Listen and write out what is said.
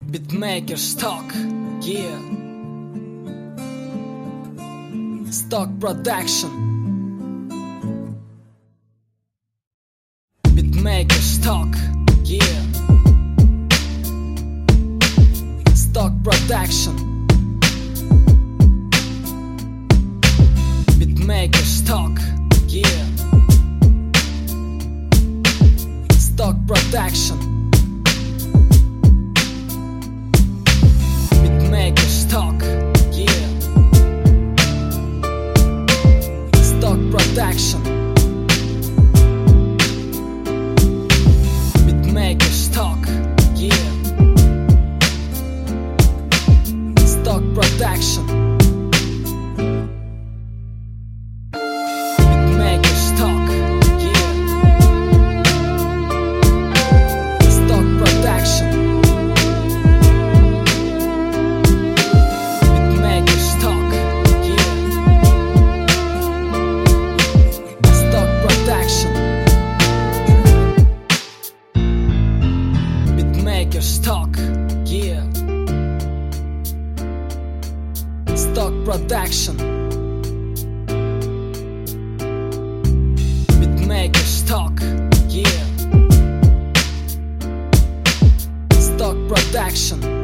Beatmaker Stock, yeah. Stock Production. Beatmaker Stock, yeah. Stock Production. Beatmaker Stock, yeah. Stock Production. Beatmaker Stock, yeah. Stock Production. Beatmaker Stock, yeah. Stock Production. Beatmaker Stock, yeah. Stock Production. Beatmaker Stock, yeah. Stock Production. Beatmaker Stock, yeah. Stock Production. Beatmaker Stock, yeah. Stock Production.